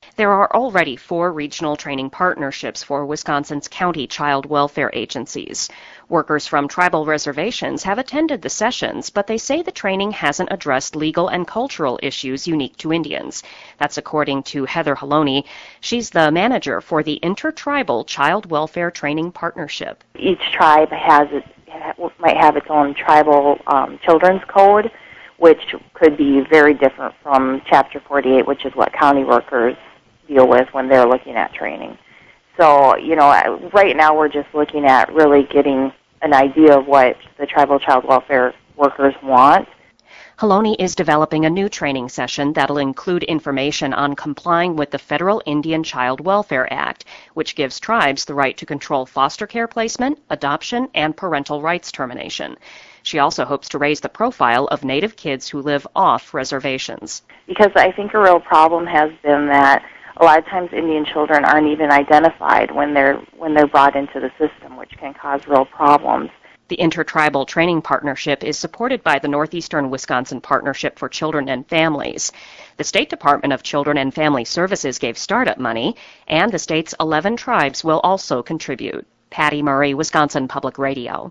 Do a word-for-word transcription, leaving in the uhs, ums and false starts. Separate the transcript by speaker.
Speaker 1: There are already four regional training partnerships for Wisconsin's county child welfare agencies. Workers from tribal reservations have attended the sessions, but they say the training hasn't addressed legal and cultural issues unique to Indians. That's according to Heather Haloney. She's the manager for the Intertribal Child Welfare Training Partnership.
Speaker 2: Each tribe has it, might have its own tribal um, children's code, which could be very different from Chapter forty-eight, which is what county workers deal with when they're looking at training. So, you know, right now we're just looking at really getting an idea of what the tribal child welfare workers want.
Speaker 1: Haloney is developing a new training session that'll include information on complying with the Federal Indian Child Welfare Act, which gives tribes the right to control foster care placement, adoption, and parental rights termination. She also hopes to raise the profile of Native kids who live off reservations.
Speaker 2: Because I think a real problem has been that a lot of times Indian children aren't even identified when they're when they're brought into the system, which can cause real problems.
Speaker 1: The Intertribal Training Partnership is supported by the Northeastern Wisconsin Partnership for Children and Families. The State Department of Children and Family Services gave startup money, and the state's eleven tribes will also contribute. Patty Murray, Wisconsin Public Radio.